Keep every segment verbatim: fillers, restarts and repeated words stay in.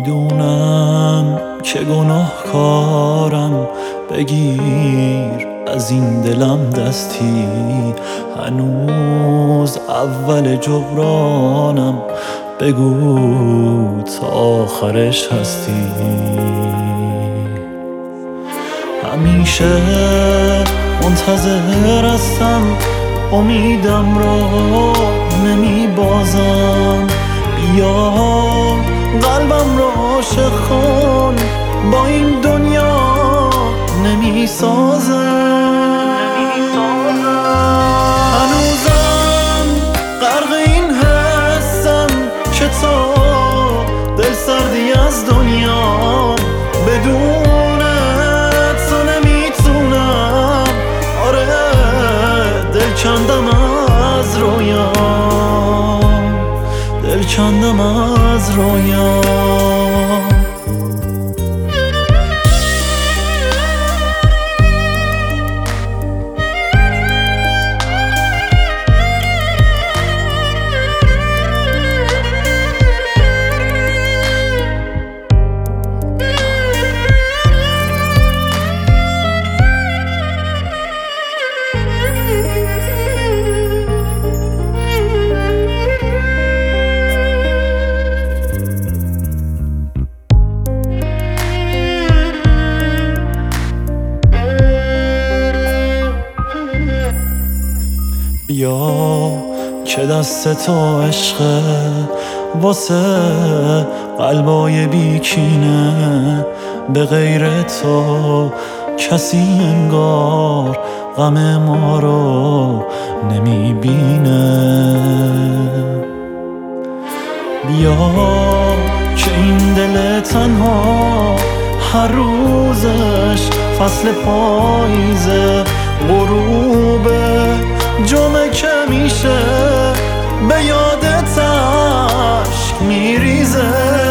میدونم که گناهکارم، بگیر از این دلم دستی، هنوز اول جبرانم، بگو تا آخرش هستی. همیشه منتظر هستم، امیدم را نمی بازم، بیا قلبم را عاشق کن، با این دنیا نمی سازم. هنوزم غرق این حسم که تا دل سردی از دنیا، بدون تو نمیتونم. آره دل کندم از رویا، دل کندم از رویا. بیا که دست تو عشقه، واسه قلبای بیکینه، به غیر تو کسی انگار غم ما رو نمیبینه. بیا که این دل تنها هر روزش فصل پاییزه، غروبه جمعه که میشه به یادت عشق میریزه.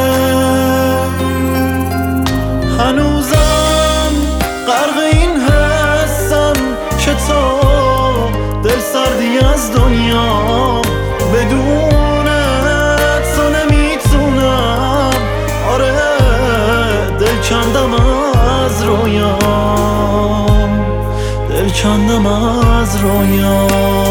هنوزم غرق این حسم که تا دل سردی از دنیا، بدون تو نمیتونم. آره دل کندم از رویا، دل کندم از رویا.